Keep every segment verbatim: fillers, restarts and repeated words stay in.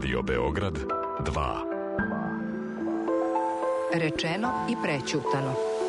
Radio Beograd dva. Rečeno i prećutano.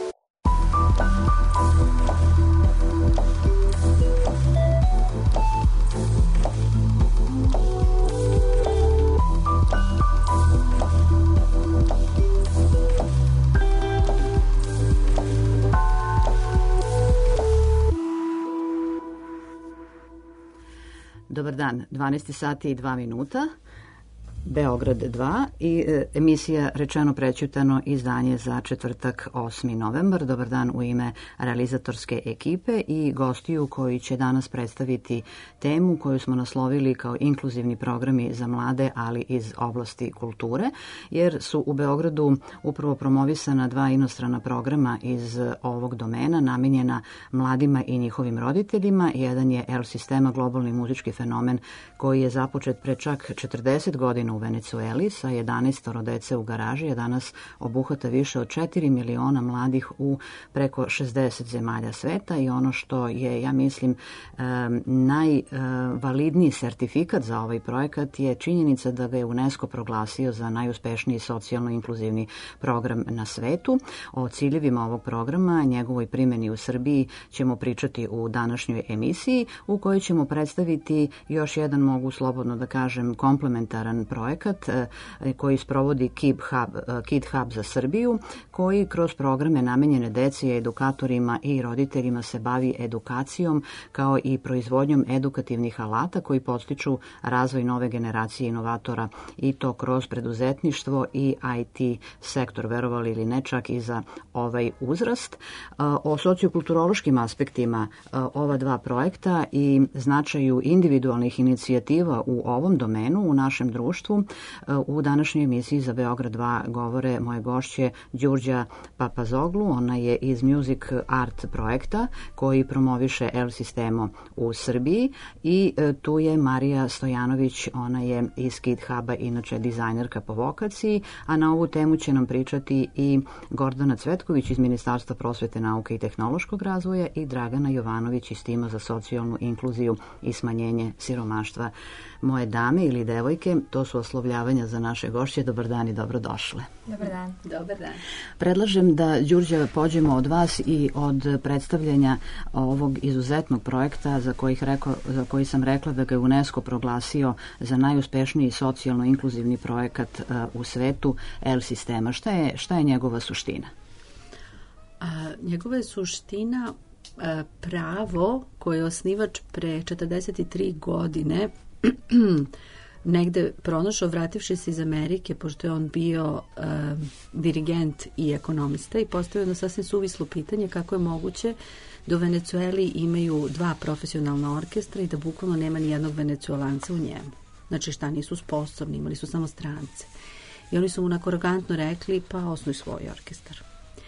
Dobar dan, dvanaest sati i dva minuta, Beograd dva i e, emisija Rečeno prećutano, izdanje za četvrtak osmi novembar. Dobar dan u ime realizatorske ekipe i gostiju koji će danas predstaviti temu koju smo naslovili kao inkluzivni programi za mlade, ali iz oblasti kulture, jer su u Beogradu upravo promovisana dva inostrana programa iz ovog domena namenjena mladima i njihovim roditeljima. Jedan je El Sistema, globalni muzički fenomen koji je započet pre čak četrdeset godina u Venecueli sa jedanaestoro dece u garaži, a danas obuhvata više od četiri miliona mladih u preko šezdeset zemalja sveta i ono što je, ja mislim, najvalidniji sertifikat za ovaj projekat je činjenica da ga je UNESCO proglasio za najuspešniji socijalno-inkluzivni program na svetu. O ciljevima ovog programa, njegovoj primjeni u Srbiji ćemo pričati u današnjoj emisiji, u kojoj ćemo predstaviti još jedan, mogu slobodno da kažem, komplementaran projekat koji sprovodi Kid Hub, Kid Hub za Srbiju, koji kroz programe namenjene deci, edukatorima i roditeljima se bavi edukacijom kao i proizvodnjom edukativnih alata koji podstiču razvoj nove generacije inovatora i to kroz preduzetništvo i I T sektor, verovali ili ne, čak i za ovaj uzrast. O sociokulturološkim aspektima ova dva projekta i značaju individualnih inicijativa u ovom domenu u našem društvu u današnjoj emisiji za Beograd dva govore moje gošće Đurđa Papazoglu. Ona je iz Music Art projekta koji promoviše El Sistemo u Srbiji i tu je Marija Stojanović, ona je iz Kid Huba, inače dizajnerka po vokaciji, a na ovu temu će nam pričati i Gordana Cvetković iz Ministarstva prosvete, nauke i tehnološkog razvoja i Dragana Jovanović iz tima za socijalnu inkluziju i smanjenje siromaštva. Moje dame ili devojke, to su oslovljavanja za naše gošće. Dobar dan i dobrodošle. Dobar dan. Dobar dan. Predlažem da, Đurđa, pođemo od vas i od predstavljanja ovog izuzetnog projekta za, kojih reko, za koji sam rekla da ga je UNESCO proglasio za najuspešniji socijalno-inkluzivni projekat uh, u svetu, El Sistema. Šta je, šta je njegova suština? A, njegova je suština a, pravo koje je osnivač pre četrdeset tri godine negde pronašao vrativši se iz Amerike, pošto je on bio uh, dirigent i ekonomista, i postavio jedno sasvim suvislo pitanje kako je moguće da u Venecueli imaju dva profesionalna orkestra i da bukvalno nema ni jednog Venecuelanca u njemu. Znači šta, nisu sposobni, imali su samo strance. I oni su mu onako arogantno rekli, pa osnuj svoj orkestar.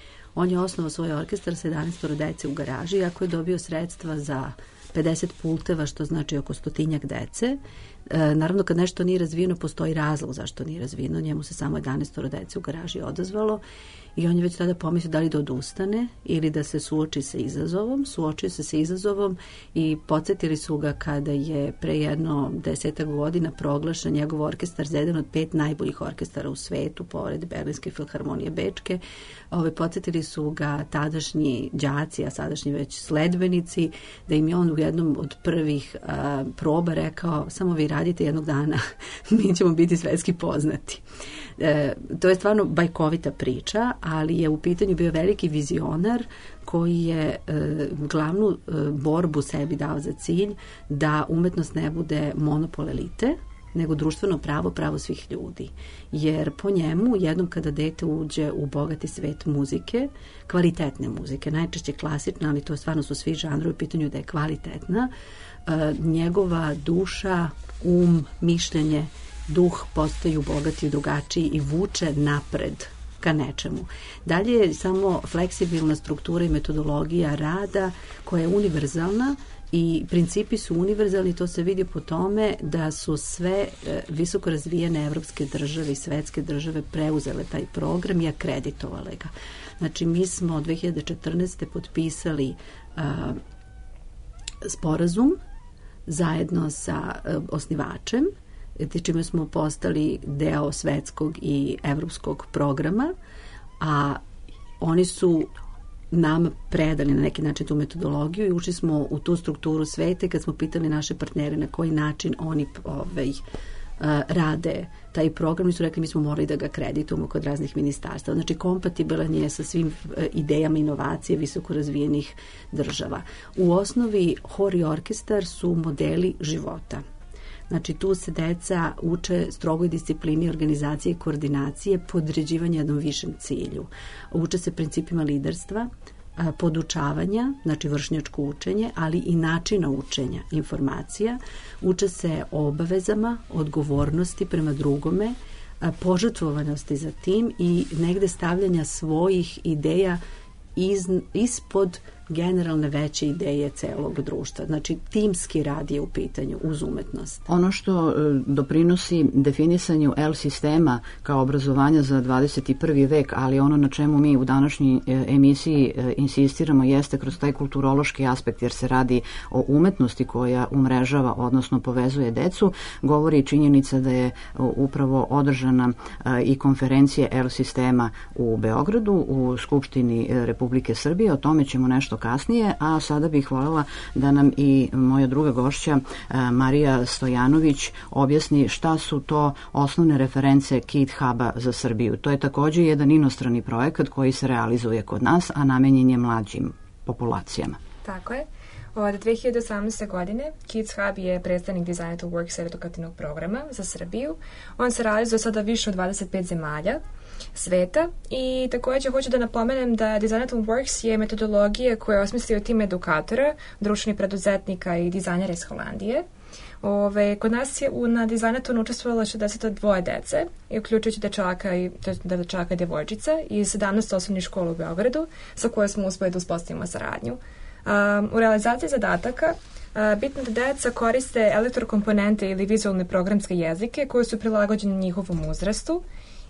On je osnovao svoj orkestar sa jedanaestoro dece u garaži, iako je dobio sredstva za pedeset pulteva, što znači oko stotinjak dece. E, naravno, kad nešto nije razvijeno, postoji razlog zašto nije razvijeno. Njemu se samo jedanaestoro dece u garaži odazvalo i on je već tada pomislio da li da odustane ili da se suoči sa izazovom. Suočio se sa izazovom i podsjetili su ga kada je pre jedno desetak godina proglašen njegov orkestar za jedan od pet najboljih orkestara u svetu, pored Berlinske filharmonije Bečke. Ove, podsjetili su ga tadašnji đaci, a sadašnji već sledbenici, da im je on u jednom od prvih a, proba rekao, samo vi radite jednog dana, mi ćemo biti svetski poznati. E, to je stvarno bajkovita priča, ali je u pitanju bio veliki vizionar koji je e, glavnu e, borbu sebi dao za cilj da umetnost ne bude monopol elite, nego društveno pravo, pravo svih ljudi. Jer po njemu, jednom kada dete uđe u bogati svet muzike, kvalitetne muzike, najčešće klasične, ali to stvarno su svi žanrovi, u pitanju da je kvalitetna, e, njegova duša, um, mišljenje, duh postaju bogati i drugačiji i vuče napred ka nečemu. Dalje je samo fleksibilna struktura i metodologija rada koja je univerzalna i principi su univerzalni. To se vidi po tome da su sve e, visoko razvijene evropske države i svetske države preuzele taj program i akreditovale ga. Znači, mi smo dve hiljade četrnaeste. potpisali a, sporazum zajedno sa a, osnivačem čime smo postali deo svetskog i evropskog programa, a oni su nam predali na neki način tu metodologiju i ušli smo u tu strukturu sveta. Kad smo pitali naše partnere na koji način oni ovaj, rade taj program, mi su rekli mi smo morali da ga akreditujemo kod raznih ministarstva. Znači kompatibilan je sa svim idejama inovacije visoko razvijenih država. U osnovi hor i orkestar su modeli života. Znači tu se deca uče strogoj disciplini organizacije i koordinacije, podređivanja jednom višem cilju. Uče se principima liderstva, podučavanja, znači vršnjačko učenje, ali i načina učenja informacija. Uče se obavezama, odgovornosti prema drugome, požrtvovanosti za tim i negde stavljanja svojih ideja iz, ispod generalne veće ideje celog društva. Znači, timski rad je u pitanju uz umetnost. Ono što doprinosi definisanju L sistema kao obrazovanja za dvadeset prvi vek, ali ono na čemu mi u današnjoj emisiji insistiramo jeste kroz taj kulturološki aspekt, jer se radi o umetnosti koja umrežava, odnosno povezuje decu, govori činjenica da je upravo održana i konferencija L sistema u Beogradu, u Skupštini Republike Srbije. O tome ćemo nešto kasnije, a sada bih voljela da nam i moja druga gošća Marija Stojanović objasni šta su to osnovne reference Kid Huba za Srbiju. To je također jedan inostrani projekat koji se realizuje kod nas, a namenjen je mlađim populacijama. Tako je. Od dve hiljade osamnaeste. godine Kids Hub je predstavnik Design to Works edukativnog programa za Srbiju. On se realizuje sada više od dvadeset pet zemalja sveta i također hoću da napomenem da Design to Works je metodologija koja je osmislio tim edukatora, društvenih preduzetnika i dizajnera iz Holandije. Ove, kod nas je u, na dizajnatonu učestvovalo šezdeset dva dece, i uključujući dečaka i, dečaka i djevojčica iz sedamnaest osnovnih škola u Beogradu, sa koje smo uspeli da uspostavimo saradnju. Um, u realizaciji zadataka uh, bitno da deca koriste elektrokomponente ili vizualne programske jezike koji su prilagođeni njihovom uzrastu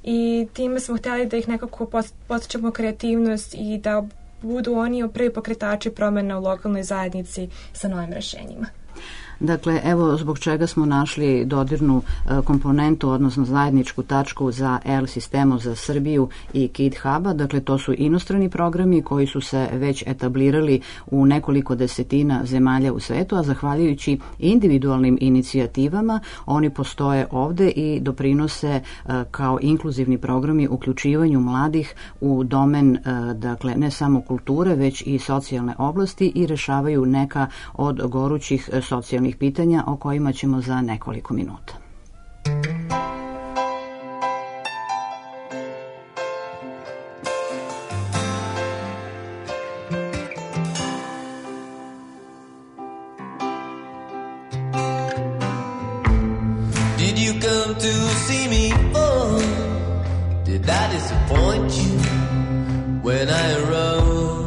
i time smo htjeli da ih nekako postičemo kreativnost i da budu oni prvi pokretači promjena u lokalnoj zajednici sa novim rešenjima. Dakle, evo zbog čega smo našli dodirnu komponentu, odnosno zajedničku tačku za L sistemu za Srbiju i Kid Huba. Dakle, to su inostrani programi koji su se već etablirali u nekoliko desetina zemalja u svetu, a zahvaljujući individualnim inicijativama oni postoje ovde i doprinose kao inkluzivni programi uključivanju mladih u domen, dakle, ne samo kulture, već i socijalne oblasti i rešavaju neka od gorućih socijalnih pitanja o kojima ćemo za nekoliko minuta. Did you come to see me? Oh, did I disappoint you when I arose?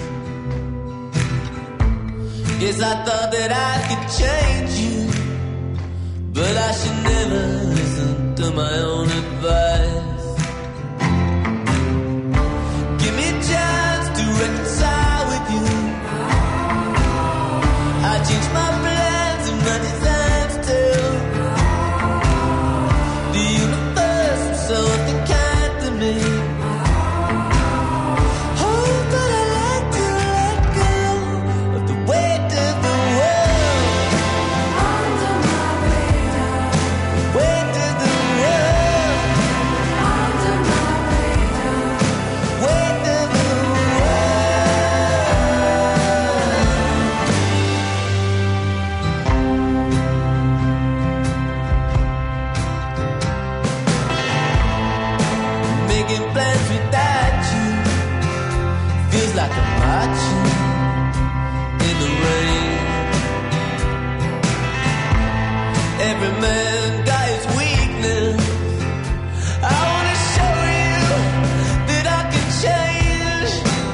Guess I thought that I could change you, but I should never listen to my own advice. Give me a chance to reconcile with you. I changed my plans and my designs too. The universe was so unkind to me. Like a marching in the rain. Every man got his weakness. I wanna show you that I can change.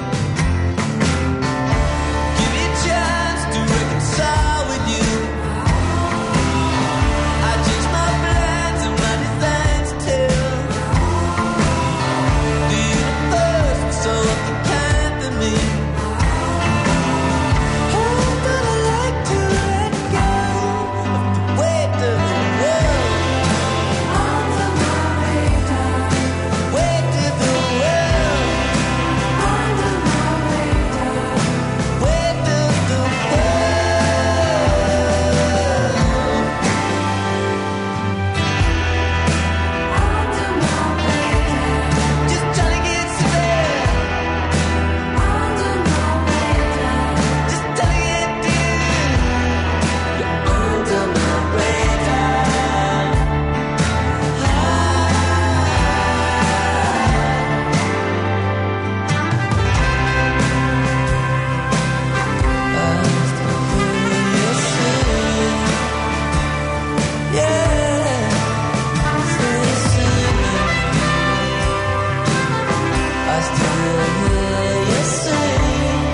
Give me a chance to reconcile with you. I change my plans and my designs too. The universe was so unkind to me. I still hear you sing.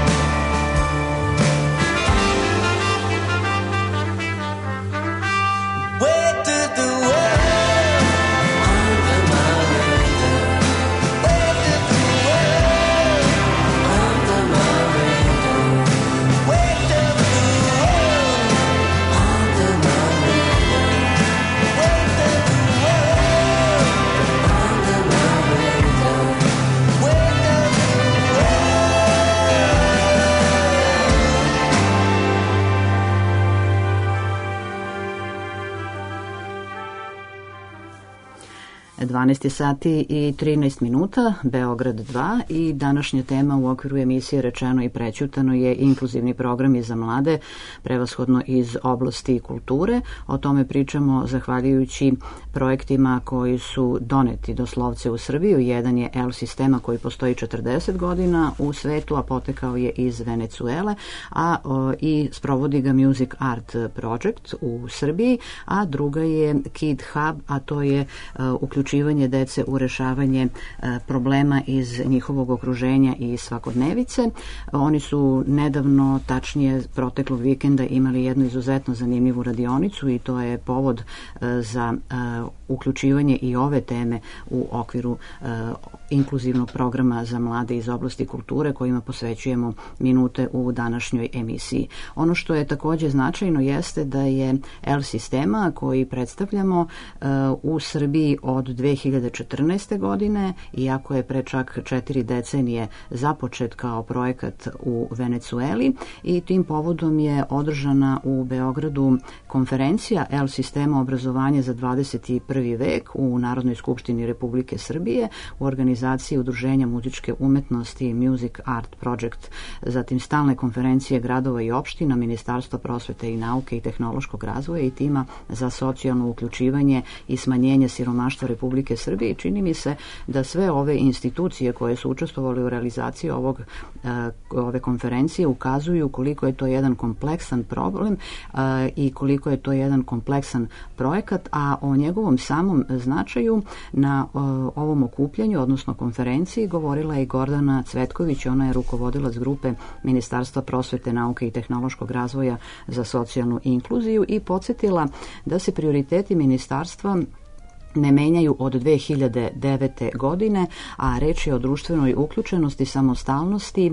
Where did the world under my radar? Where did the world under my radar? Where did the world under my radar? Where did the world under my radar? Where did the dvanaest sati i trinaest minuta, Beograd dva, i današnja tema u okviru emisije Rečeno i prećutano je inkluzivni programi za mlade, prevashodno iz oblasti kulture. O tome pričamo zahvaljujući projektima koji su doneti doslovce u Srbiju. Jedan je L sistema koji postoji četrdeset godina u svetu, a potekao je iz Venecuele, a o, i sprovodi ga Music Art Project u Srbiji, a druga je Kid Hub, a to je o, uključivanje dece u rešavanje e, problema iz njihovog okruženja i svakodnevice. Oni su nedavno, tačnije proteklog vikenda, imali jednu izuzetno zanimljivu radionicu i to je povod e, za e, uključivanje i ove teme u okviru e, inkluzivnog programa za mlade iz oblasti kulture kojima posvećujemo minute u današnjoj emisiji. Ono što je takođe značajno jeste da je L sistema koji predstavljamo e, u Srbiji od dve hiljade četrnaeste. godine, iako je pre čak četiri decenije započet kao projekat u Venecueli, i tim povodom je održana u Beogradu konferencija L sistema obrazovanje za dvadeset prvi vek u Narodnoj skupštini Republike Srbije u organizaciji Udruženja muzičke umetnosti Music Art Project, zatim stalne konferencije gradova i opština, Ministarstva prosvete i nauke i tehnološkog razvoja i tima za socijalno uključivanje i smanjenje siromaštva Republike Srbije. Čini mi se da sve ove institucije koje su učestvovali u realizaciji ovog, ove konferencije ukazuju koliko je to jedan kompleksan problem i koliko je to jedan kompleksan projekat, a o njegovom samom značaju na ovom okupljanju, odnosno konferenciji, govorila je i Gordana Cvetković. Ona je rukovodilac grupe Ministarstva prosvete, nauke i tehnološkog razvoja za socijalnu inkluziju i podsjetila da se prioriteti ministarstva ne menjaju od dve hiljade devete. godine, a reč je o društvenoj uključenosti, samostalnosti,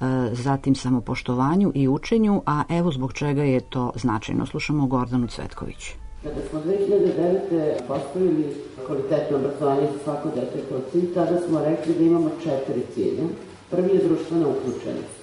zatim samopoštovanju i učenju, a evo zbog čega je to značajno. Slušamo Gordanu Cvetković. Kada smo dve hiljade devete. postavili kvalitetno obrazovanje za svako dete kao cilj, tada smo rekli da imamo četiri cilja. Prvi je društvena uključenost.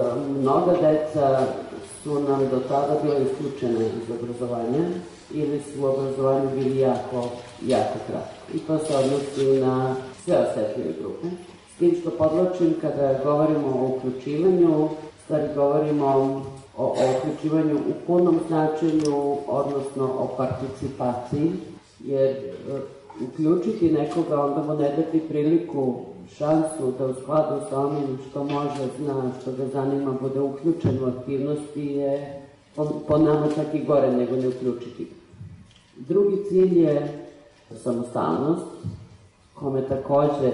Mnoga deca su nam do tada bila isključena iz obrazovanja ili su u obrazovanju bili jako, jako kratko. I to se odnosi na sve osetljive grupe. S tim što podlačim, kada govorimo o uključivanju, stvari govorimo o, o uključivanju u punom značenju, odnosno o participaciji, jer uključiti nekoga, onda mu ne dati priliku, šansu da u skladu sa onim što može, zna, što ga zanima, bude uključen u aktivnosti, je po, po nama čak i gore nego ne uključiti. Drugi cilj je samostalnost, kome takođe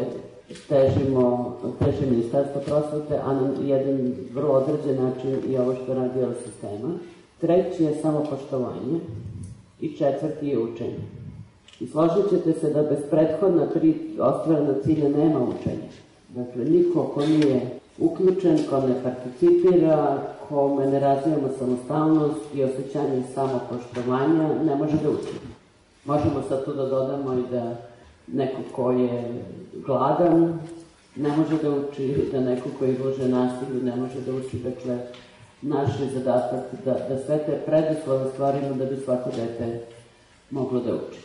težimo, teže Ministarstvo prosvete, a na jedan vrlo određen način i ovo što radi L sistema. Treći je samopoštovanje i četvrti je učenje. I složit ćete se da bez prethodna tri ostvarena cilja nema učenja. Dakle, niko ko nije uključen, ko ne participira, kome ne razvijamo samostalnost i osjećanje samopoštovanja, ne može da uči. Možemo sad tu da dodamo i da neko ko je gladan ne može da uči, da neko ko je izložen nasilju ne može da uči. Dakle, naš je zadatak da, da sve te preduslove stvarimo da bi svako dete moglo da uči.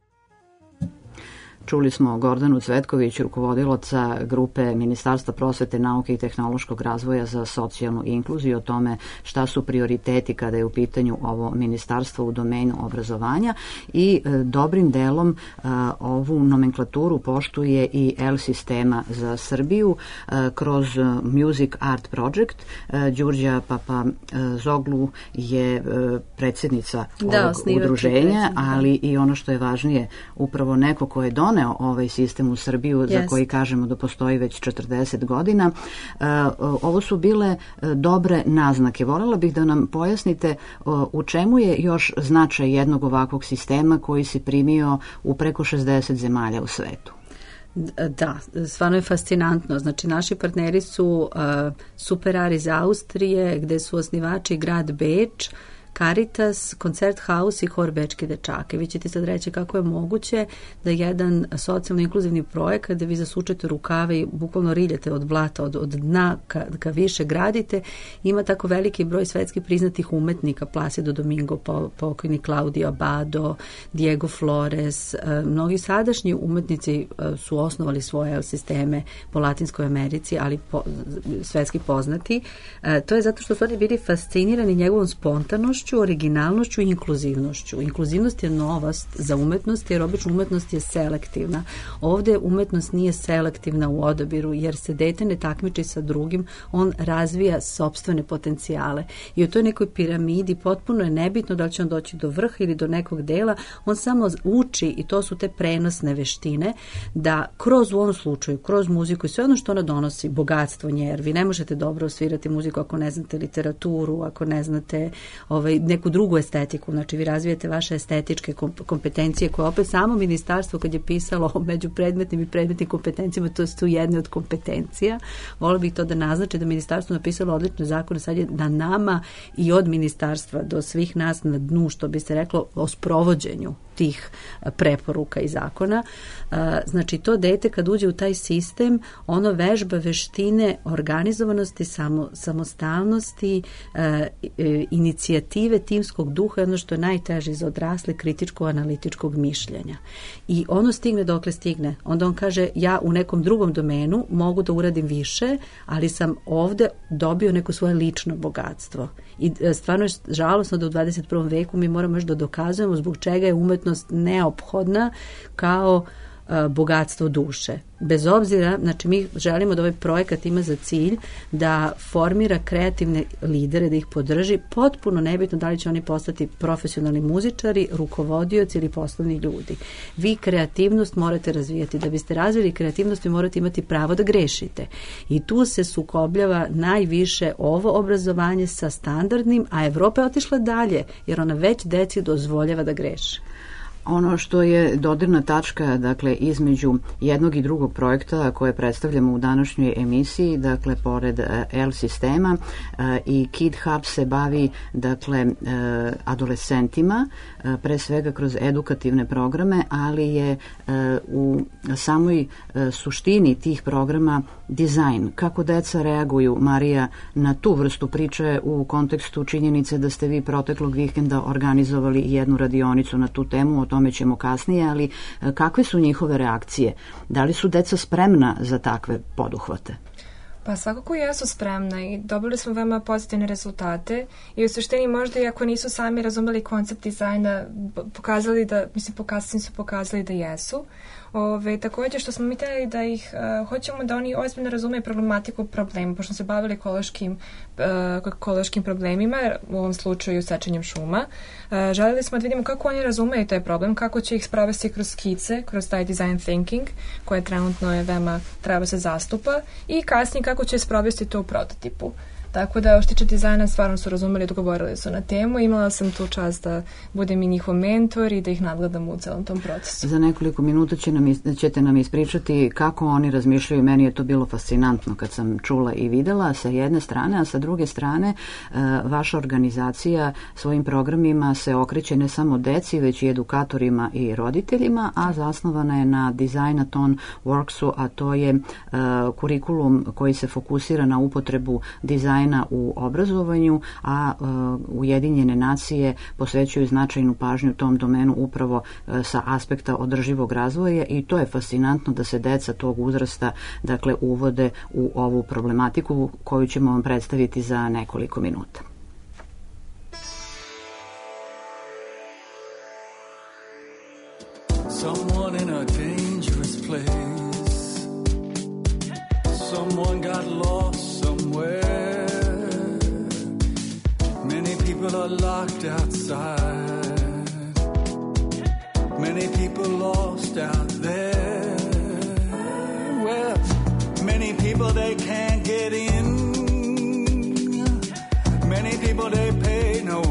Čuli smo Gordanu Cvetković, rukovodilaca grupe Ministarstva prosvete, nauke i tehnološkog razvoja za socijalnu inkluziju, o tome šta su prioriteti kada je u pitanju ovo ministarstvo u domenu obrazovanja, i e, dobrim delom e, ovu nomenklaturu poštuje i L sistema za Srbiju e, kroz Music Art Project. E, Đurđa Papazoglu je e, predsjednica ovog da, udruženja, ali i ono što je važnije, upravo neko ko je donio doneo ovaj sistem u Srbiju, za koji kažemo da postoji već četrdeset godina. Ovo su bile dobre naznake. Volela bih da nam pojasnite u čemu je još značaj jednog ovakvog sistema koji se primio u preko šezdeset zemalja u svetu. Da, stvarno je fascinantno. Znači, naši partneri su uh, Superar iz Austrije, gde su osnivači grad Beč, Caritas, Koncerthaus i Hor Bečke dečake. Vi ćete sad reći kako je moguće da jedan socijalno inkluzivni projekat da vi zasučete rukave i bukvalno riljete od blata, od, od dna ka, ka više gradite. Ima tako veliki broj svetski priznatih umetnika, Placido Domingo, po, pokojni Claudio Abbado, Diego Flores. Mnogi sadašnji umetnici su osnovali svoje sisteme po Latinskoj Americi, ali po, svetski poznati. To je zato što su oni bili fascinirani njegovom spontanošću, originalnošću i inkluzivnošću. Inkluzivnost je novost za umetnost, jer obično umetnost je selektivna. Ovde umetnost nije selektivna u odabiru, jer se dete ne takmiči sa drugim, on razvija sopstvene potencijale. I u toj nekoj piramidi potpuno je nebitno da li će on doći do vrha ili do nekog dela, on samo uči, i to su te prenosne veštine, da kroz u ovom slučaju, kroz muziku i sve ono što ona donosi, bogatstvo nje, jer vi ne možete dobro osvirati muziku ako ne znate literaturu, ako ne znate ovaj, neku drugu estetiku, znači vi razvijete vaše estetičke kompetencije koje opet samo ministarstvo kad je pisalo među predmetnim i predmetnim kompetencijama, to su jedne od kompetencija. Volio bih to da naznači da ministarstvo napisalo odlične zakone, sad je na nama i od ministarstva do svih nas na dnu, što bi se reklo, o sprovođenju tih preporuka i zakona. Znači to dete kad uđe u taj sistem, ono vežba veštine organizovanosti, samo, samostalnosti, inicijative, timskog duha, jedno što je najteže za odrasle, kritičko-analitičkog mišljenja. I ono stigne dokle stigne. Onda on kaže, ja u nekom drugom domenu mogu da uradim više, ali sam ovde dobio neko svoje lično bogatstvo. I stvarno je žalosno da u dvadeset prvom veku mi moramo još da dokazujemo zbog čega je umetnost neophodna kao bogatstvo duše. Bez obzira, znači mi želimo da ovaj projekat ima za cilj da formira kreativne lidere, da ih podrži, potpuno nebitno da li će oni postati profesionalni muzičari, rukovodioci ili poslovni ljudi. Vi kreativnost morate razvijati. Da biste razvili kreativnost, vi morate imati pravo da grešite. I tu se sukobljava najviše ovo obrazovanje sa standardnim, a Evropa je otišla dalje, jer ona već deci dozvoljava da greše. Ono što je dodirna tačka, dakle, između jednog i drugog projekta koje predstavljamo u današnjoj emisiji, dakle, pored L sistema i Kid Hub se bavi, dakle, adolescentima, pre svega kroz edukativne programe, ali je u samoj suštini tih programa dizajn. Kako deca reaguju, Marija, na tu vrstu priče u kontekstu činjenice da ste vi proteklog vikenda organizovali jednu radionicu na tu temu, o tome ćemo kasnije, ali kakve su njihove reakcije? Da li su deca spremna za takve poduhvate? Pa svakako jesu spremna i dobili smo veoma pozitivne rezultate i u suštini možda i ako nisu sami razumeli koncept dizajna, pokazali da, mislim, pokazali su pokazali da jesu. Ove, također što smo mi htjeli da ih, uh, hoćemo da oni ozbiljno razumeju problematiku problema, pošto se bavili ekološkim, uh, ekološkim problemima, u ovom slučaju sečenjem šuma. Uh, željeli smo da vidimo kako oni razumeju taj problem, kako će ih sprovesti kroz skice, kroz taj design thinking, koje trenutno je veoma treba se zastupa, i kasnije kako će sprovesti to u prototipu. Tako da, što tiče dizajna, stvarno su razumeli, dogovorili su na temu. Imala sam tu čast da budem i njihov mentor i da ih nadgledam u celom tom procesu. Za nekoliko minuta će nam, ćete nam ispričati kako oni razmišljaju. Meni je to bilo fascinantno kad sam čula i videla sa jedne strane, a sa druge strane vaša organizacija svojim programima se okreće ne samo deci, već i edukatorima i roditeljima, a zasnovana je na Designathon Worksu, a to je kurikulum koji se fokusira na upotrebu dizajna u obrazovanju, a uh, Ujedinjene nacije posvećuju značajnu pažnju tom domenu upravo uh, sa aspekta održivog razvoja, i to je fascinantno da se deca tog uzrasta, dakle, uvode u ovu problematiku koju ćemo vam predstaviti za nekoliko minuta. Someone in a dangerous place. Someone got lost somewhere. Many people are locked outside. Many people lost out there. they can't get in. Many people they pay no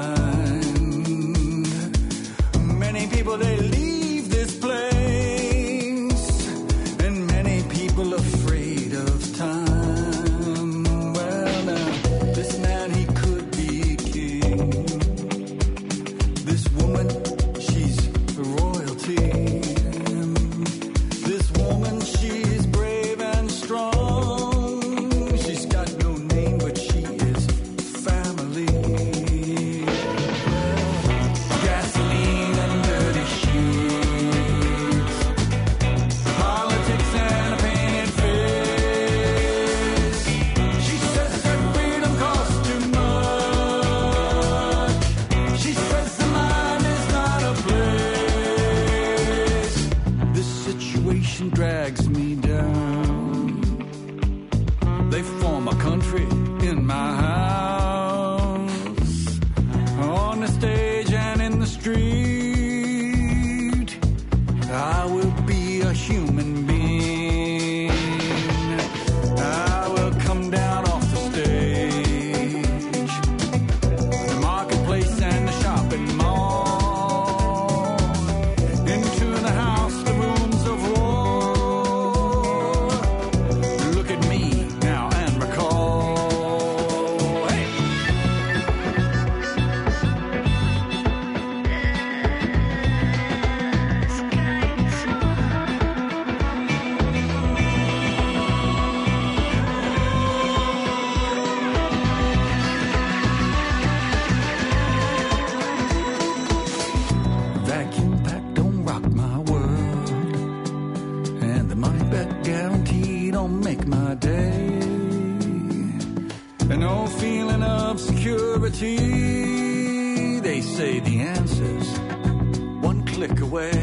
mind. Many people they leave this place, and many people afraid of time. Well, now this man he could be king. This woman she's royalty. This woman she's brave and strong. She's got no name but she is family. Gasoline and dirty sheets, politics and a painted face. She says that freedom costs too much. She says the mind is not a place. This situation drags me down. They form a country in my house, on the stage and in the street. I will be a human being. I will come down off the stage, the marketplace and the shopping mall, into the house, the rooms of war. Look at me now and recall. Hey! Vacuum pack don't rock my world, and the money back guarantee don't make my day. And no feeling of security. They say the answer's one click away.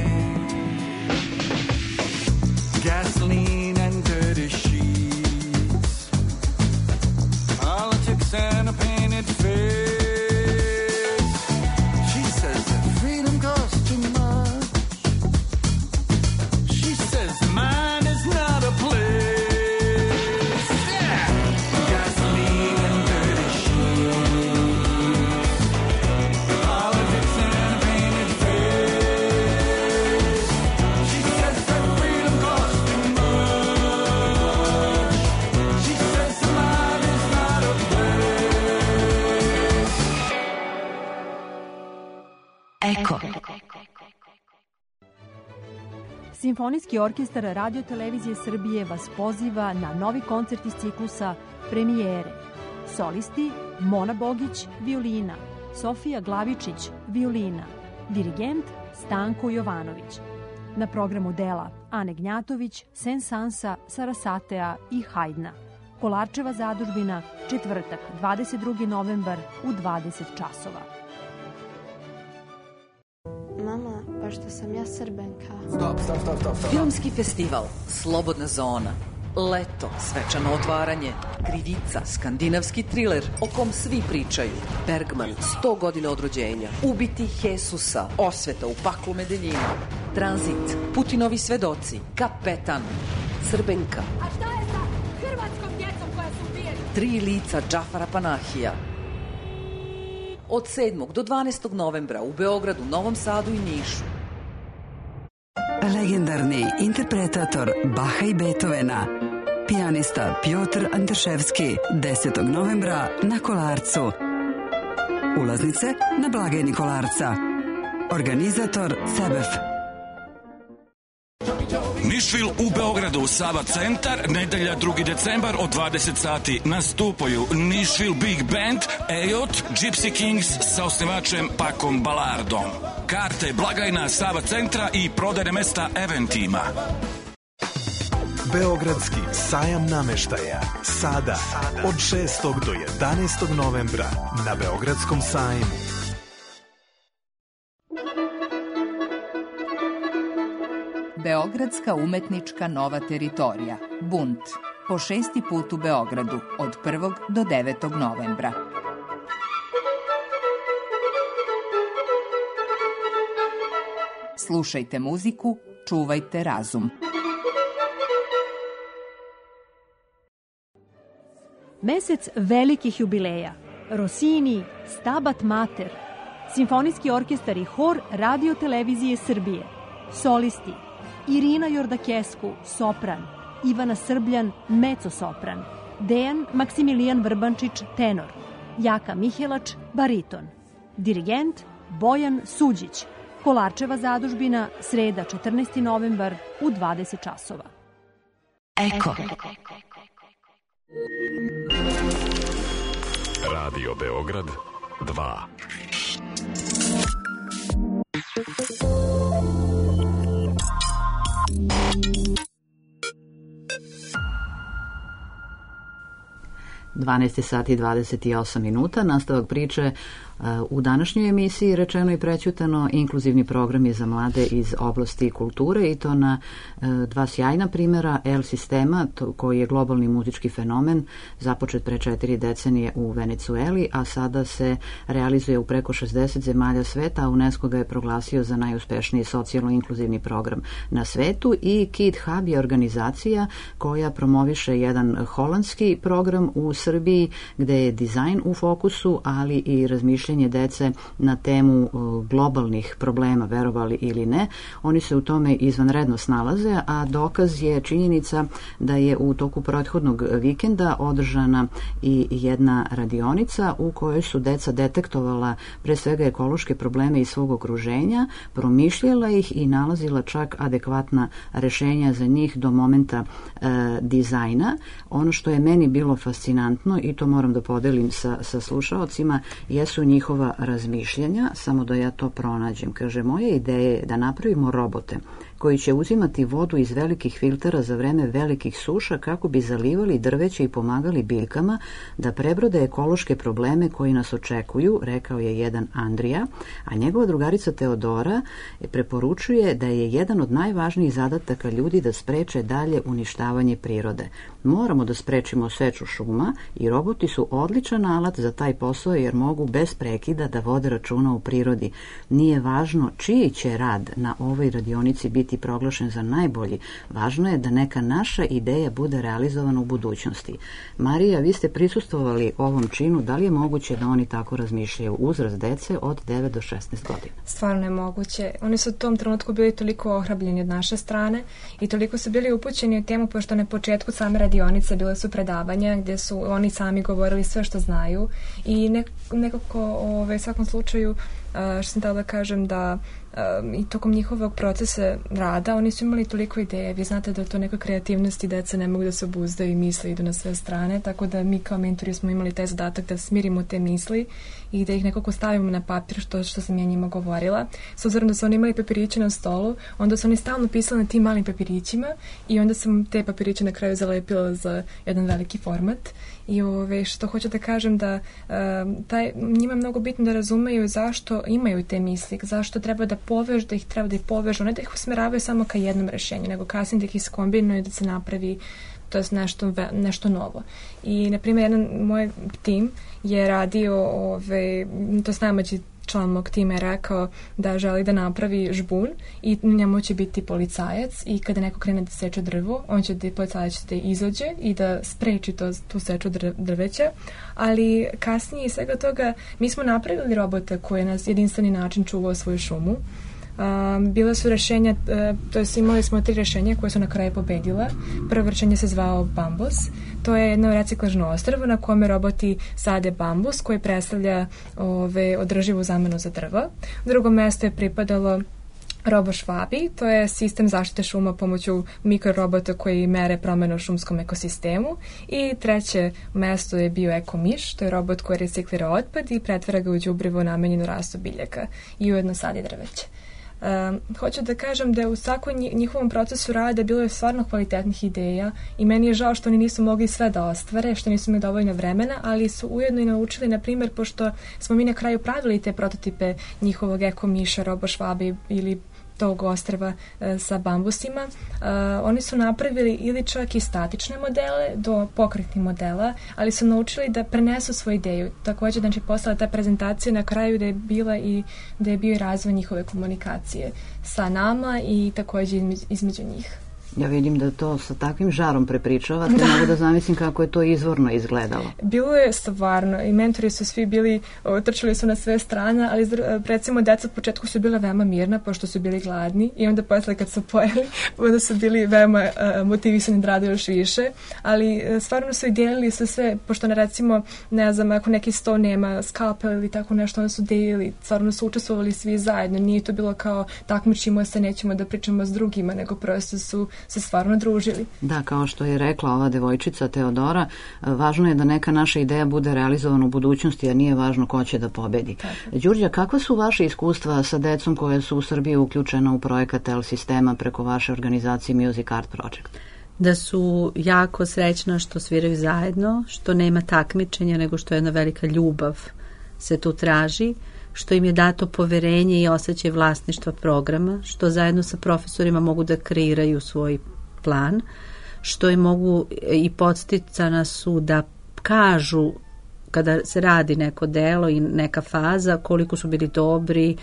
Gasoline and dirty sheets, politics and a painted face. She says that freedom costs too much. She says the mind is not a place. Yeah. Gasoline and dirty sheets, politics and a painted face. She says that freedom costs too much. She says the mind is not a place. Eko. Simfonijski orkestar Radio Televizije Srbije vas poziva na novi koncert iz ciklusa Premijere. Solisti Mona Bogić, violina, Sofija Glavičić, violina, dirigent Stanko Jovanović. Na programu dela Ane Gnjatović, Sensansa, Sarasatea i Hajdna. Kolarčeva zadužbina, četvrtak, dvadeset drugi novembar u dvadeset časova. Mama, pa što sam ja Srbenka. Stop, stop, stop, stop, stop. Filmski festival, Slobodna zona, Leto, svečano otvaranje, Krivica, skandinavski triler o kom svi pričaju, Bergman, sto godina od rođenja, Ubiti Jesusa, Osveta u paklu Medeljina, Tranzit, Putinovi svedoci, Kapetan, Srbenka. A šta je sa hrvatskom djecom koja su ubijeni? Tri lica Džafara Panahija. Od sedmog do dvanaestog novembra u Beogradu, Novom Sadu i Nišu. Legendarni interpretator Baha i Beethovena, pijanista Pjotr Andraševski, desetog novembra na Kolarcu. Ulaznice na blagajni Kolarca. Organizator Sebef. Nišvil u Beogradu, Sava centar, nedelja drugi decembar od dvadeset sati. Nastupaju Nišvil Big Band, Ejot, Gypsy Kings sa osnivačem Pakom Balardom. Karte blagajna Sava centra i prodajne mesta Eventima. Beogradski sajam nameštaja. Sada od šestog do jedanaestog novembra na Beogradskom sajmu. Beogradska umetnička nova teritorija, Bunt, po šesti put u Beogradu, od prvog do devetog novembra. Slušajte muziku, čuvajte razum. Mesec velikih jubileja. Rossini, Stabat Mater, Simfonijski orkestar i hor Radio televizije Srbije. Solisti: Irina Jordakescu, sopran, Ivana Srbljan, mezzo-sopran, Dejan Maksimilijan Vrbančić, tenor, Jaka Mihelač, bariton. Dirigent Bojan Suđić. Kolarčeva zadužbina, sreda četrnaesti novembar u dvadeset časova. Eko. Radio Beograd dva. dvanaest sati i dvadeset osam minuta, nastavak priče u današnjoj emisiji, rečeno i prećutano, inkluzivni program je za mlade iz oblasti kulture i to na dva sjajna primjera. El Sistema, koji je globalni muzički fenomen, započet pre četiri decenije u Venecueli, a sada se realizuje u preko šezdeset zemalja sveta, a UNESCO ga je proglasio za najuspešniji socijalno-inkluzivni program na svetu. I Kid Hub je organizacija koja promoviše jedan holandski program u Srbiji, gde je dizajn u fokusu, ali i razmišljanje dece na temu globalnih problema, verovali ili ne. Oni se u tome izvanredno snalaze, a dokaz je činjenica da je u toku prethodnog vikenda održana i jedna radionica u kojoj su deca detektovala pre svega ekološke probleme iz svog okruženja, promišljala ih i nalazila čak adekvatna rešenja za njih do momenta e, dizajna. Ono što je meni bilo fascinantno, i to moram da podelim sa, sa slušaocima, jesu njihova razmišljanja, samo da ja to pronađem. Kaže, moja ideja je da napravimo robote koji će uzimati vodu iz velikih filtera za vreme velikih suša kako bi zalivali drveće i pomagali biljkama da prebrode ekološke probleme koji nas očekuju, rekao je jedan Andrija, a njegova drugarica Teodora preporučuje da je jedan od najvažnijih zadataka ljudi da spreče dalje uništavanje prirode. Moramo da sprečimo seču šuma i roboti su odličan alat za taj posao jer mogu bez prekida da vode računa u prirodi. Nije važno čiji će rad na ovoj radionici biti proglašen za najbolji. Važno je da neka naša ideja bude realizovana u budućnosti. Marija, vi ste prisustvovali ovom činu. Da li je moguće da oni tako razmišljaju? Uzrast dece od devet do šesnaest godina. Stvarno je moguće. Oni su u tom trenutku bili toliko ohrabljeni od naše strane i toliko su bili upućeni u temu, pošto na početku same radionice bile su predavanja gdje su oni sami govorili sve što znaju i nek, nekako ove, u svakom slučaju što sam htjela da kažem da um, i tokom njihovog procesa rada oni su imali toliko ideje. Vi znate da je to nekoj kreativnosti deca ne mogu da se obuzdaju i misle idu na sve strane, tako da mi kao mentori smo imali taj zadatak da smirimo te misli i da ih nekako stavimo na papir što, što sam ja njima govorila. S obzirom da su oni imali papiriće na stolu, onda su oni stalno pisali na tim malim papirićima i onda sam te papiriće na kraju zalepila za jedan veliki format. I ove, što hoću da kažem da um, taj, njima je mnogo bitno da razumeju zašto imaju te misli, zašto treba da povežu, da ih treba da ih povežu, ne da ih usmeravaju samo ka jednom rešenju, nego kasnije da ih iskombinuju i da se napravi to je nešto, nešto novo. I, na primjer, jedan moj tim je radio, ove, to je najmlađi član mog tima je rekao da želi da napravi žbun i njemu će biti policajac i kada neko krene da seče drvo, on će da policajac da izađe i da spreči to, tu seču drveća, ali kasnije iz svega toga mi smo napravili robote koji nas jedinstveni način čuvao svoju šumu. Um, bile su rešenja, uh, to jest imali smo tri rešenja koje su na kraju pobedila. Prvo rešenje se zvao Bambus. To je jedno reciklažno ostrvo na kome roboti sade bambus koji predstavlja ove, održivu zamenu za drvo. Drugo mesto je pripadalo RoboShwabi, to je sistem zaštite šuma pomoću mikrorobota koji mere promjenu u šumskom ekosistemu. I treće mesto je bio EkoMiš, to je robot koji reciklira otpad i pretvara ga u đubrivo namenjeno rastu biljaka i ujedno sadi drveće. Um, hoću da kažem da u svakom njihovom procesu rada bilo je stvarno kvalitetnih ideja i meni je žao što oni nisu mogli sve da ostvare, što nisu imali dovoljno vremena, ali su ujedno i naučili, na primjer, pošto smo mi na kraju pravili te prototipe njihovog EkoMiša, RoboShwabi ili tog ostrva e, sa bambusima, e, oni su napravili ili čak i statične modele do pokretnih modela, ali su naučili da prenesu svoju ideju. Također, znači, postala ta prezentacija na kraju da je bila i da je bio i razvoj njihove komunikacije sa nama i također između, između njih. Ja vidim da to sa takvim žarom prepričavate, da. Mogu da zamislim kako je to izvorno izgledalo. Bilo je stvarno i mentori su svi bili, trčali su na sve strane, ali recimo deca u početku su bila veoma mirna pošto su bili gladni i onda posle kad su pojeli, onda su bili veoma uh, motivisani da rade još više, ali uh, stvarno su i dijelili se sve, pošto ne recimo, ne znam, ako neki sto nema skalpel ili tako nešto, onda su dijelili, stvarno su učestvovali svi zajedno, nije to bilo kao takmičimo se, nećemo da pričamo s drugima, nego prosto su se stvarno družili. Da, kao što je rekla ova devojčica Teodora, važno je da neka naša ideja bude realizovana u budućnosti, a nije važno ko će da pobedi. Tako. Đurđa, kakva su vaše iskustva sa decom koja su u Srbiji uključena u projekat L sistema preko vaše organizacije Music Art Project? Da su jako srećna što sviraju zajedno, što nema takmičenja, nego što je jedna velika ljubav se tu traži, što im je dato poverenje i osjećaj vlasništva programa, što zajedno sa profesorima mogu da kreiraju svoj plan, što im mogu i podsticana su da kažu kada se radi neko delo i neka faza, koliko su bili dobri,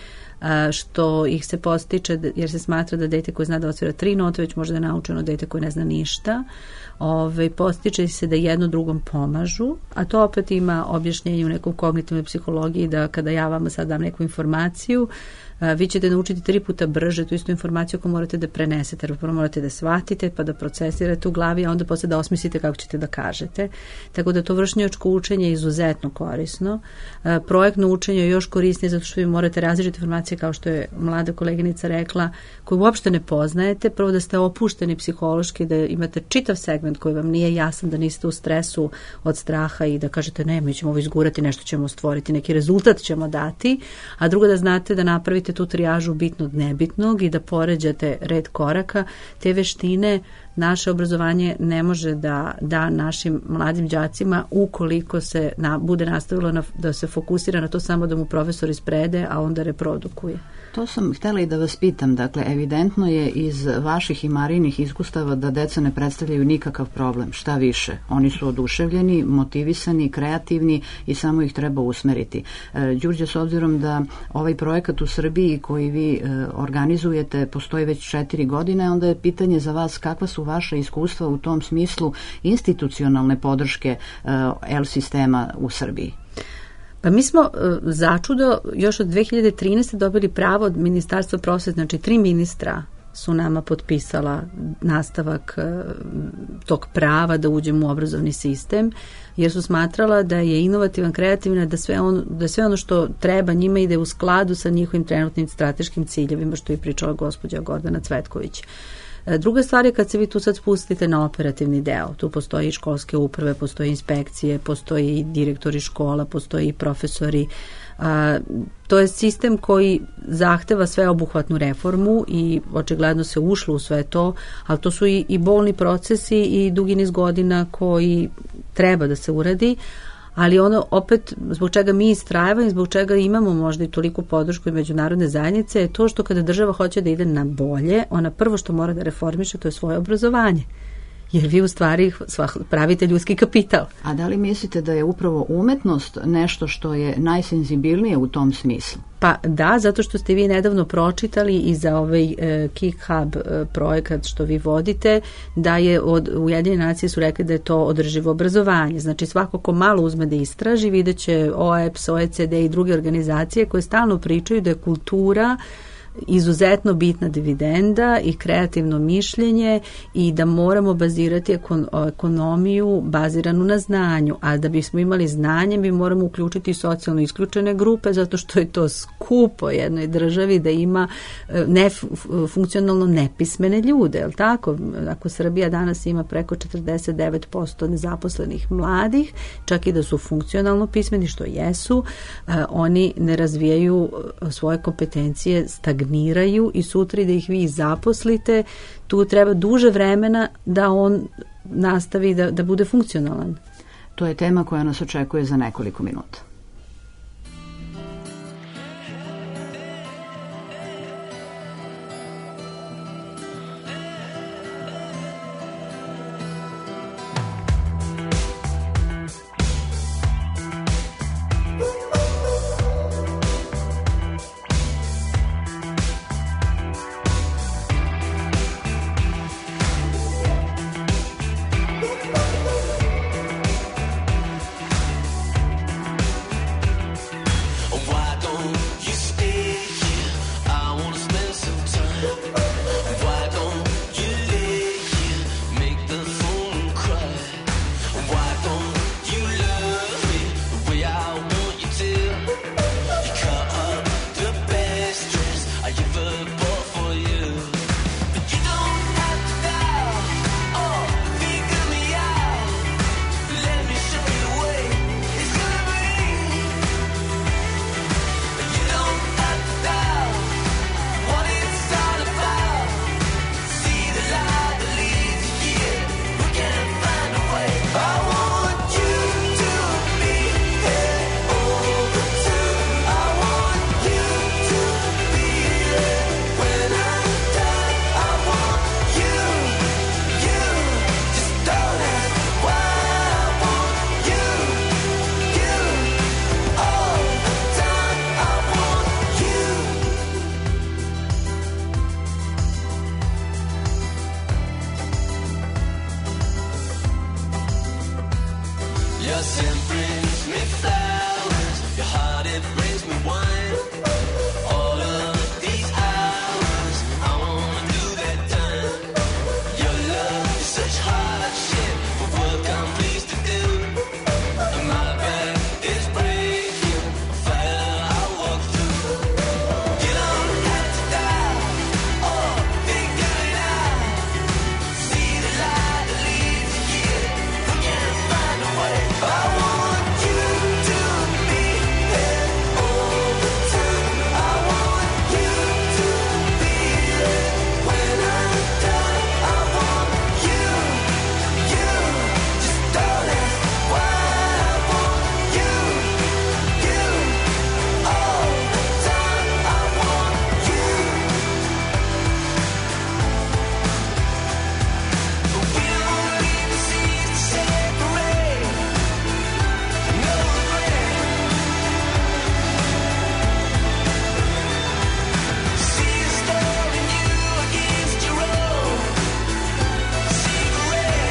što ih se postiče, jer se smatra da dete koje zna da odsvira tri note već može da nauči ono dete koje ne zna ništa. Ove, postiče se da jedno drugom pomažu, a to opet ima objašnjenje u nekom kognitivnoj psihologiji da kada ja vama sad dam neku informaciju, a, vi ćete naučiti tri puta brže tu istu informaciju koju morate da prenesete, jer prvo morate da shvatite pa da procesirate u glavi, a onda posle da osmislite kako ćete da kažete. Tako da to vršnjačko učenje je izuzetno korisno. A, projektno učenje je još korisnije zato što vi morate različite informacije, kao što je mlada koleginica rekla, koju uopšte ne poznajete, prvo da ste opušteni psihološki, da imate čitav segment koji vam nije jasan, da niste u stresu od straha i da kažete ne, mi ćemo ovo izgurati, nešto ćemo stvoriti, neki rezultat ćemo dati, a drugo da znate da napravite tu trijažu bitnog nebitnog i da poređate red koraka. Te veštine naše obrazovanje ne može da da našim mladim đacima ukoliko se na, bude nastavilo na, da se fokusira na to samo da mu profesor isprede, a onda reprodukuje. To sam htjela i da vas pitam, dakle, evidentno je iz vaših i Marijinih iskustava da deca ne predstavljaju nikakav problem, šta više. Oni su oduševljeni, motivisani, kreativni i samo ih treba usmeriti. E, Đurđe, s obzirom da ovaj projekat u Srbiji koji vi e, organizujete postoji već četiri godine, onda je pitanje za vas kakva su vaša iskustva u tom smislu institucionalne podrške e, L sistema u Srbiji? Pa mi smo začudo još od dve hiljade trinaeste dobili pravo od Ministarstva prosvete, znači tri ministra su nama potpisala nastavak tog prava da uđemo u obrazovni sistem, jer su smatrala da je inovativan, kreativna, da sve, on, da sve ono što treba njima ide u skladu sa njihovim trenutnim strateškim ciljevima, što je pričala gospođa Gordana Cvetković. Druga stvar je kad se vi tu sad spustite na operativni deo. Tu postoji školske uprave, postoje inspekcije, postoji i direktori škola, postoji i profesori. A, to je sistem koji zahteva sveobuhvatnu reformu i očigledno se ušlo u sve to, ali to su i, i bolni procesi i dugi niz godina koji treba da se uradi. Ali ono opet zbog čega mi istrajavamo i zbog čega imamo možda i toliko podršku i međunarodne zajednice je to što kada država hoće da ide na bolje, ona prvo što mora da reformiše to je svoje obrazovanje. Jer vi u stvari pravite ljudski kapital. A da li mislite da je upravo umetnost nešto što je najsenzibilnije u tom smislu? Pa da, zato što ste vi nedavno pročitali i za ovaj e, Kick Hub e, projekat što vi vodite, da je od Ujedinjene nacije su rekli da je to održivo obrazovanje. Znači svako ko malo uzme da istraži, vidjet će O E P S, O E C D i druge organizacije koje stalno pričaju da je kultura izuzetno bitna dividenda i kreativno mišljenje i da moramo bazirati ekon, ekonomiju baziranu na znanju, a da bismo imali znanje mi moramo uključiti socijalno isključene grupe zato što je to skupo jednoj državi da ima ne, funkcionalno nepismene ljude, jel tako? Ako Srbija danas ima preko četrdeset devet posto nezaposlenih mladih, čak i da su funkcionalno pismeni, što jesu, oni ne razvijaju svoje kompetencije, stagniraju i sutra da ih vi zaposlite, tu treba duže vremena da on nastavi da, da bude funkcionalan. To je tema koja nas očekuje za nekoliko minuta. Your scent brings me flowers, your heart it brings me wine. All of these hours, I wanna do that time. Your love is such hardship, but work I'm pleased to do. My back is breaking, a fire I walk through. You don't have to die, or figure it out. See the light that leads you here, we can find a way. I want you to be there all the time. I want you to be there when I'm done. I want you, you, just don't ask why. I want you, you, all the time. I want you. But we don't leave the seas to separate. No regret. See the storm in you against your own cigarette.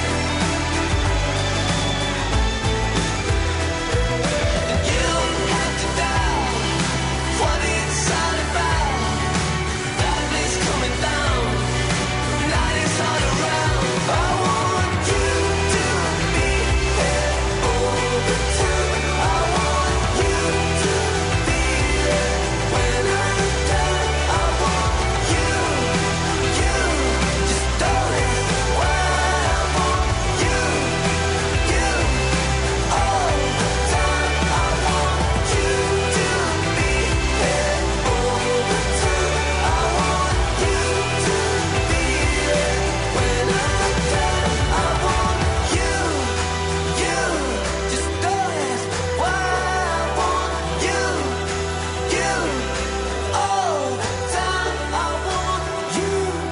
And you don't have to die. What it's all about. Darkness coming down. Night is all around. I want you to be there all the time. I want you to be there when I'm done. I want you, you, just don't ask why. I want you, you, all the time. I want you to be there all the time. I want you to be there when I'm done. I want you, you, just don't ask why. I want you, you, all the time. I want you.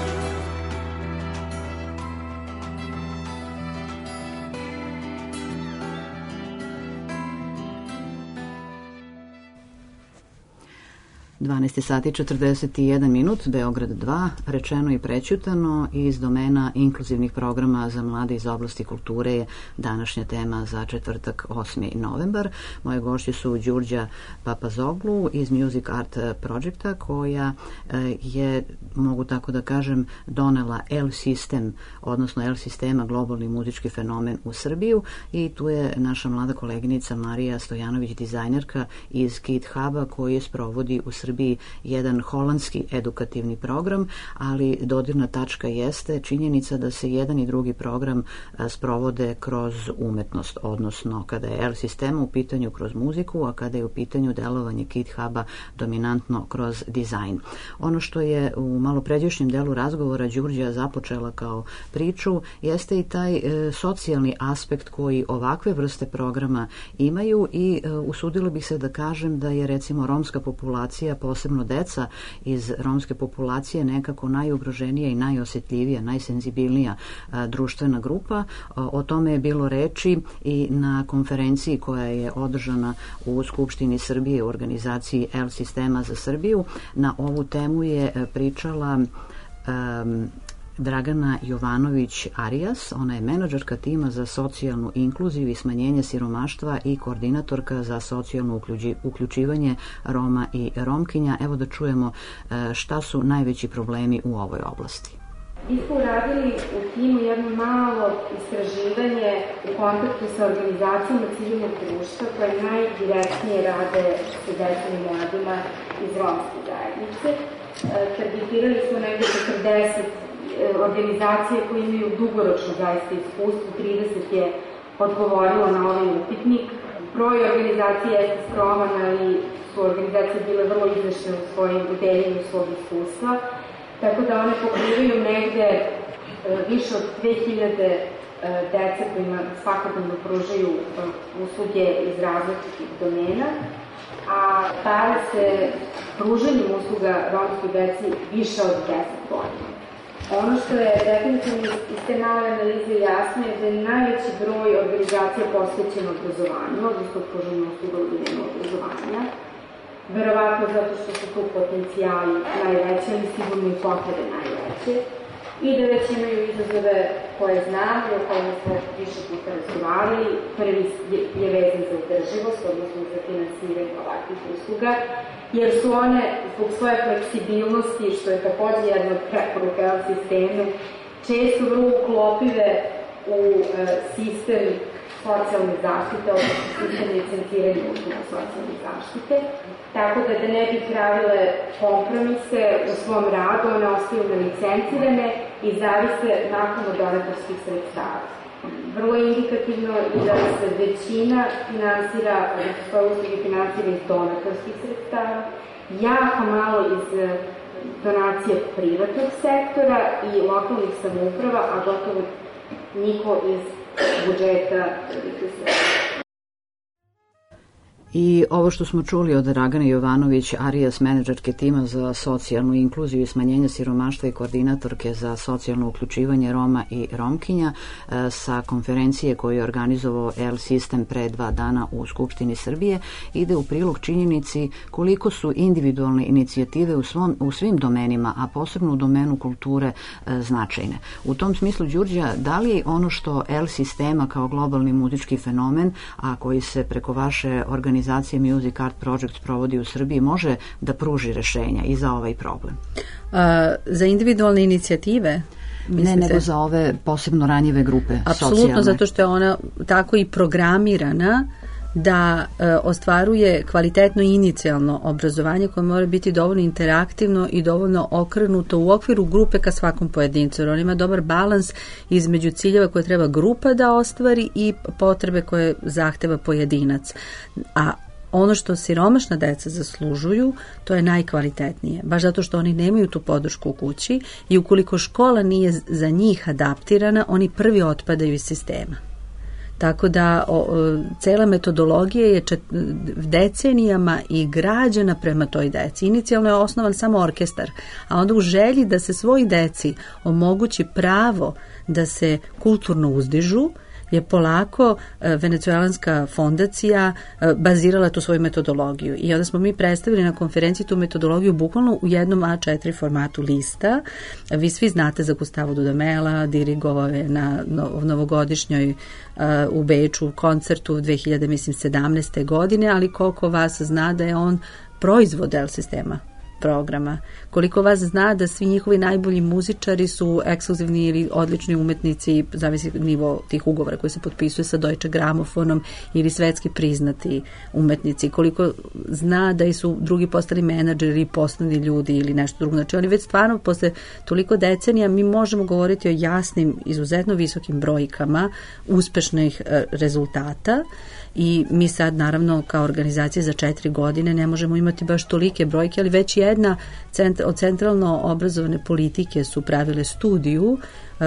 dvanaest sati četrdeset jedan minut, Beograd dva, rečeno i prećutano iz domena inkluzivnih programa za mlade iz oblasti kulture je današnja tema za četvrtak osmi novembar. Moje gošće su Đurđa Papazoglu iz Music Art Projecta koja e, je, mogu tako da kažem, donela L-System, odnosno L-Sistema, globalni muzički fenomen u Srbiju, i tu je naša mlada koleginica Marija Stojanović, dizajnerka iz Kid Huba koji sprovodi u Srbiji jedan holandski edukativni program, ali dodirna tačka jeste činjenica da se jedan i drugi program a, sprovode kroz umetnost, odnosno kada je L-Sistema u pitanju kroz muziku, a kada je u pitanju delovanje Kid Huba dominantno kroz dizajn. Ono što je u malo pređašnjem delu razgovora Đurđa započela kao priču jeste i taj e, socijalni aspekt koji ovakve vrste programa imaju i e, usudila bih se da kažem da je recimo romska populacija, posebno deca iz romske populacije, nekako najugroženija i najosjetljivija, najsenzibilnija a, društvena grupa. A, o tome je bilo reči i na konferenciji koja je održana u Skupštini Srbije u organizaciji L-Sistema za Srbiju. Na ovu temu je a, pričala um, Dragana Jovanović Arias. Ona je menadžerka tima za socijalnu inkluziju i smanjenje siromaštva i koordinatorka za socijalno uključivanje Roma i Romkinja. Evo da čujemo šta su najveći problemi u ovoj oblasti. Mi smo uradili u timu jedno malo istraživanje u kontaktu sa organizacijama civilnog društva koje najdirektnije rade sa decom i mladima iz romske zajednice. Targetirali smo negde četrdeset organizacije koje imaju dugoročno zaista iskustvo, trideset je odgovorilo na ovaj upitnik. Broj organizacije jeste skroman, ali su organizacije bile vrlo izvešne u svojim deljenju svog iskustva, tako da one pokrivaju negde više od dve hiljade dece kojima svakodnevno pružaju usluge iz različitih domena, a bave se pružanjem usluga romskoj deci više od deset godina. Ono što je definitivno iz te male analize jasno je da je najveći broj organizacija posvećen obrazovanju, odnosno pružanju usluga u domenu obrazovanja. Verovatno zato što su tu potencijali najveće, ali sigurno i potrebe najveće. i da već imaju izazove koje znam i o kojima smo više puta razgovarali. Prvi je vezan za održivost, odnosno za finansiranje ovakvih usluga, jer su one zbog svoje fleksibilnosti, što je takođe jedna od preporuka sistemu, često vrlo uklopive u e, sistem socijalne zaštite, odnosno sistem licenciranja usluga socijalne zaštite. Tako da da ne bi pravile kompromise u svom radu, one ostaju nelicencirane i zavise nakon od donatorskih sredstava. Vrlo je indikativno i da se većina finansira, odnosno svoje usluge finansira iz donatorskih sredstava, jako malo iz donacije privatnog sektora i lokalnih samouprava, a gotovo niko iz budžeta Republike Srbije. I ovo što smo čuli od Dragane Jovanović, Arias, menadžerke tima za socijalnu inkluziju i smanjenje siromaštva i koordinatorke za socijalno uključivanje Roma i Romkinja sa konferencije koju je organizovao L-System pre dva dana u Skupštini Srbije, ide u prilog činjenici koliko su individualne inicijative u, svom, u svim domenima, a posebno u domenu kulture, značajne. U tom smislu, Đurđa, da li ono što L-Sistema kao globalni muzički fenomen, a koji se preko vaše organizacije Music Art Project provodi u Srbiji, može da pruži rešenja i za ovaj problem? A, za individualne inicijative? Mislite? Ne, nego za ove posebno ranjive grupe. Apsolutno, socijalne. Zato što je ona tako i programirana da e, ostvaruje kvalitetno inicijalno obrazovanje koje mora biti dovoljno interaktivno i dovoljno okrenuto u okviru grupe ka svakom pojedincu. Jer on ima dobar balans između ciljeva koje treba grupa da ostvari i potrebe koje zahteva pojedinac. A ono što siromašna deca zaslužuju, to je najkvalitetnije. Baš zato što oni nemaju tu podršku u kući i ukoliko škola nije za njih adaptirana, oni prvi otpadaju iz sistema. Tako da o, cela metodologija je čet, decenijama i građena prema toj deci. Inicijalno je osnovan samo orkestar, a onda u želji da se svoj deci omogući pravo da se kulturno uzdižu, je polako e, venecuelanska fondacija e, bazirala tu svoju metodologiju. I onda smo mi predstavili na konferenciji tu metodologiju bukvalno u jednom A četiri formatu lista. Vi svi znate za Gustavo Dudamela, dirigovao je na novogodišnjoj e, u Beču koncertu dve hiljade sedamnaeste. godine, ali koliko vas zna da je on proizvod L-Sistema programa. Koliko vas zna da svi njihovi najbolji muzičari su ekskluzivni ili odlični umetnici, zavisi nivo tih ugovora koji se potpisuje sa Deutsche Grammofonom ili svetski priznati umetnici. Koliko zna da su drugi postali menadžeri ili poslovni ljudi ili nešto drugo. Znači oni već stvarno posle toliko decenija mi možemo govoriti o jasnim, izuzetno visokim brojkama uspešnih rezultata. I mi sad naravno kao organizacija za četiri godine ne možemo imati baš tolike brojke, ali već jedna cent, od centralno obrazovane politike su pravile studiju,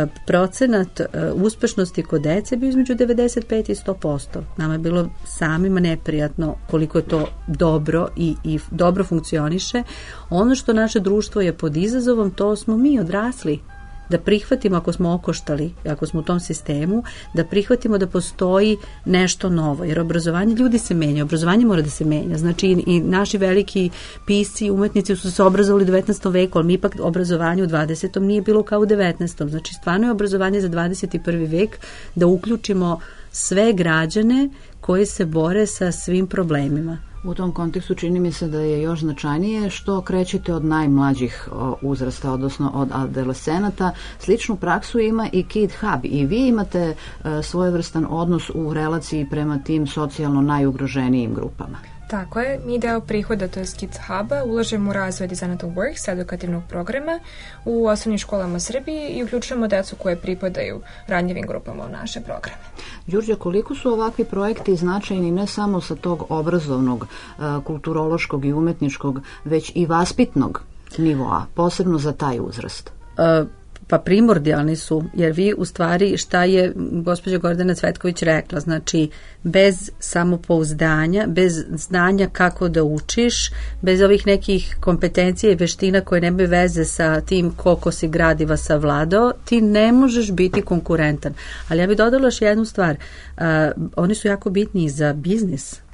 procenat uspešnosti kod dece bio između devedeset pet i sto posto. Nama je bilo samima neprijatno koliko je to dobro i, i dobro funkcioniše. Ono što naše društvo je pod izazovom, to smo mi odrasli. Da prihvatimo, ako smo okoštali, ako smo u tom sistemu, da prihvatimo da postoji nešto novo, jer obrazovanje ljudi se menja, obrazovanje mora da se menja. Znači i, i naši veliki pisci i umetnici su se obrazovali u devetnaestom veku, ali mi ipak obrazovanje u dvadesetom nije bilo kao u devetnaestom. Znači stvarno je obrazovanje za dvadeset i prvi vek da uključimo sve građane koji se bore sa svim problemima. U tom kontekstu čini mi se da je još značajnije što krećete od najmlađih uzrasta, odnosno od adolescenata. Sličnu praksu ima i Kid Hub i vi imate svojevrstan odnos u relaciji prema tim socijalno najugroženijim grupama. Tako je, mi deo prihoda, to je Kids Huba, ulažemo u razvoj Design to Works, edukativnog programa u osnovnim školama Srbije i uključujemo decu koje pripadaju ranjivim grupama u naše programe. Đurđa, koliko su ovakvi projekti značajni ne samo sa tog obrazovnog, kulturološkog i umetničkog, već i vaspitnog nivoa, posebno za taj uzrast? Uh, Pa primordijalni su, jer vi u stvari šta je gospođa Gordana Cvetković rekla, znači bez samopouzdanja, bez znanja kako da učiš, bez ovih nekih kompetencija i veština koje nemaju veze sa tim koliko si gradiva savladao, ti ne možeš biti konkurentan. Ali ja bih dodala još jednu stvar, uh, oni su jako bitni za biznis.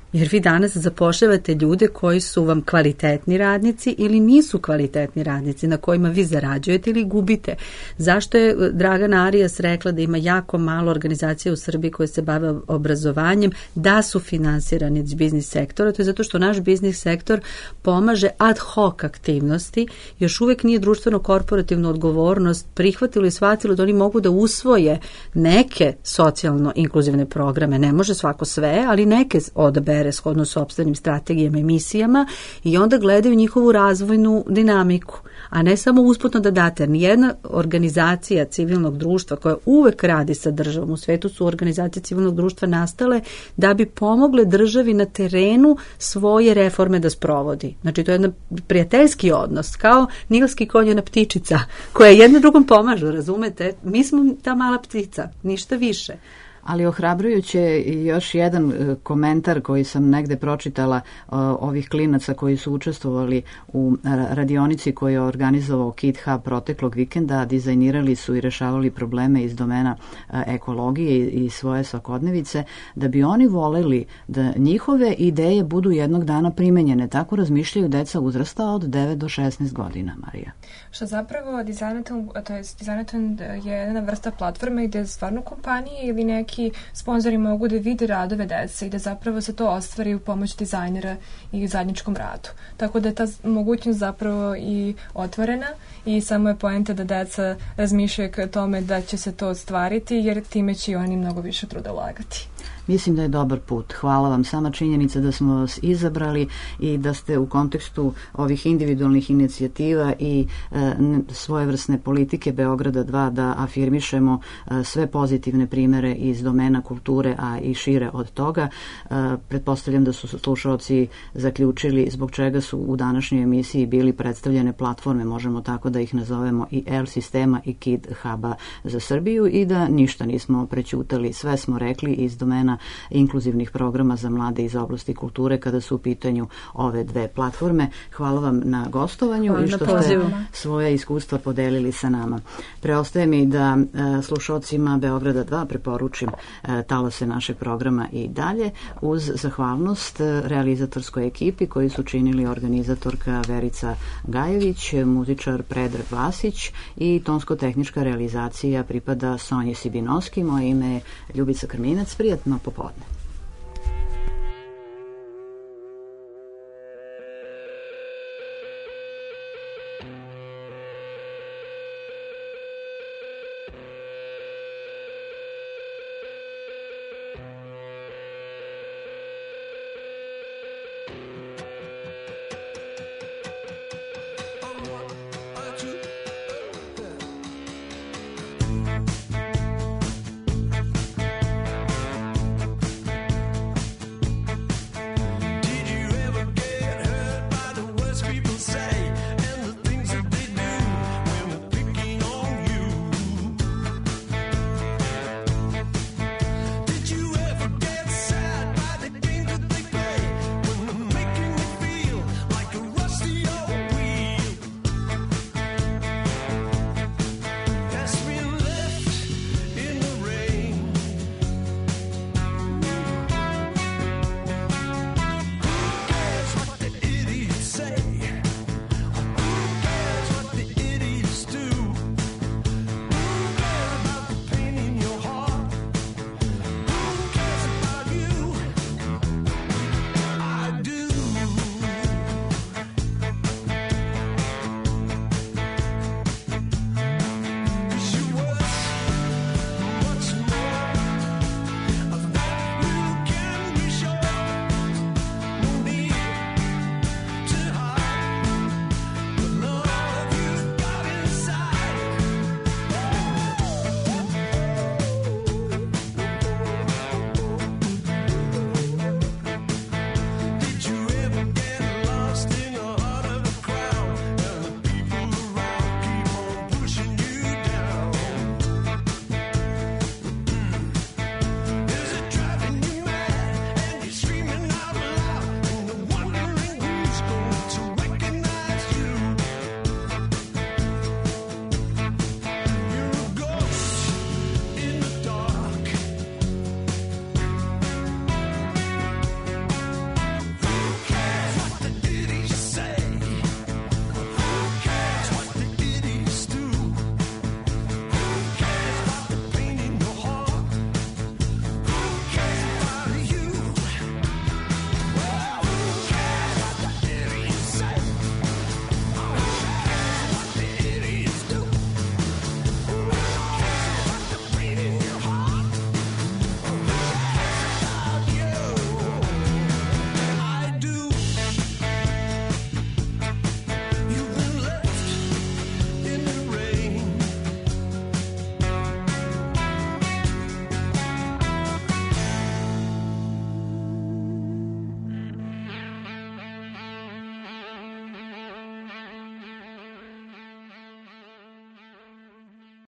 Jer vi danas zapošljavate ljude koji su vam kvalitetni radnici ili nisu kvalitetni radnici na kojima vi zarađujete ili gubite. Zašto je Dragana Arias rekla da ima jako malo organizacija u Srbiji koje se bave obrazovanjem, da su finansirani iz biznis sektora? To je zato što naš biznis sektor pomaže ad hoc aktivnosti, još uvek nije društveno korporativnu odgovornost prihvatilo i shvatilo da oni mogu da usvoje neke socijalno inkluzivne programe. Ne može svako sve, ali neke odabere shodno sopstvenim strategijama i misijama i onda gledaju njihovu razvojnu dinamiku, a ne samo usputno da date. Nijedna organizacija civilnog društva koja uvek radi sa državom, u svetu su organizacije civilnog društva nastale da bi pomogle državi na terenu svoje reforme da sprovodi. Znači to je jedan prijateljski odnos, kao nilski konj je jedna ptičica koja jedna drugom pomažu, razumete? Mi smo ta mala ptica, ništa više. Ali ohrabrujuće je još jedan komentar koji sam negde pročitala ovih klinaca koji su učestvovali u radionici koju je organizovao Kid Hub proteklog vikenda, dizajnirali su i rešavali probleme iz domena ekologije i svoje svakodnevice, da bi oni voleli da njihove ideje budu jednog dana primenjene. Tako razmišljaju deca uzrasta od devet do šesnaest godina, Marija. Što zapravo Designathon, to je Designathon je jedna vrsta platforme gde stvarno kompanije ili neki sponzori mogu da vide radove dece i da zapravo se to ostvari u pomoć dizajnera i u zajedničkom radu. Tako da je ta mogućnost zapravo i otvorena i samo je poenta da deca razmišljaju o tome da će se to ostvariti, jer time će i oni mnogo više truda ulagati. Mislim da je dobar put. Hvala vam. Sama činjenica da smo vas izabrali i da ste u kontekstu ovih individualnih inicijativa i e, svojevrsne politike Beograda dva da afirmišemo e, sve pozitivne primere iz domena kulture, a i šire od toga. E, pretpostavljam da su slušalci zaključili zbog čega su u današnjoj emisiji bili predstavljene platforme, možemo tako da ih nazovemo, i L sistema i Kid Huba za Srbiju, i da ništa nismo prećutali. Sve smo rekli iz domena inkluzivnih programa za mlade iz oblasti kulture kada su u pitanju ove dve platforme. Hvala vam na gostovanju. Hvala i što ste svoje iskustva podelili sa nama. Preostaje mi da e, slušalcima Beograda dva preporučim e, talase našeg programa i dalje, uz zahvalnost e, realizatorskoj ekipi koji su činili organizatorka Verica Gajević, muzičar Predrag Vasić i tonsko-tehnička realizacija pripada Sonji Sibinovski. Moje ime je Ljubica Krminac. Prijatno popodne.